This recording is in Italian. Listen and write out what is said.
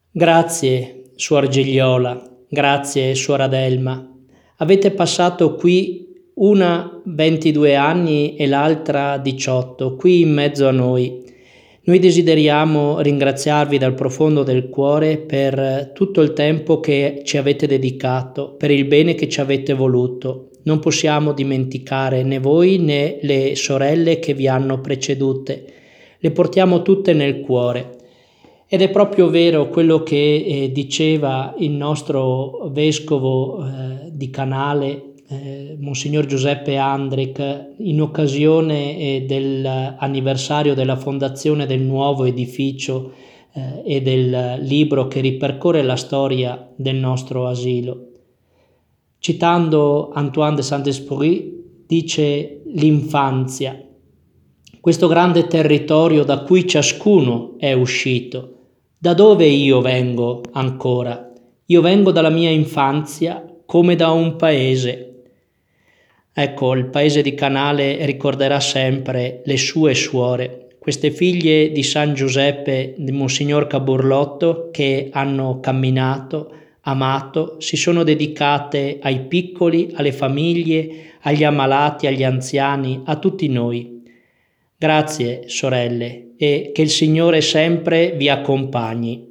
Grazie, Suor Gigliola, grazie, Suor Adelma. Avete passato qui una 22 anni e l'altra 18, qui in mezzo a noi. Noi desideriamo ringraziarvi dal profondo del cuore per tutto il tempo che ci avete dedicato, per il bene che ci avete voluto. Non possiamo dimenticare né voi né le sorelle che vi hanno precedute. Le portiamo tutte nel cuore. Ed è proprio vero quello che diceva il nostro vescovo di Canale, Monsignor Giuseppe Andric, in occasione dell'anniversario della fondazione del nuovo edificio e del libro che ripercorre la storia del nostro asilo. Citando Antoine de Saint-Exupéry, dice l'infanzia, questo grande territorio da cui ciascuno è uscito. Da dove io vengo ancora? Io vengo dalla mia infanzia come da un paese. Ecco, il paese di Canale ricorderà sempre le sue suore, queste figlie di San Giuseppe, di Monsignor Caburlotto, che hanno camminato, amato, si sono dedicate ai piccoli, alle famiglie, agli ammalati, agli anziani, a tutti noi. Grazie, sorelle, e che il Signore sempre vi accompagni.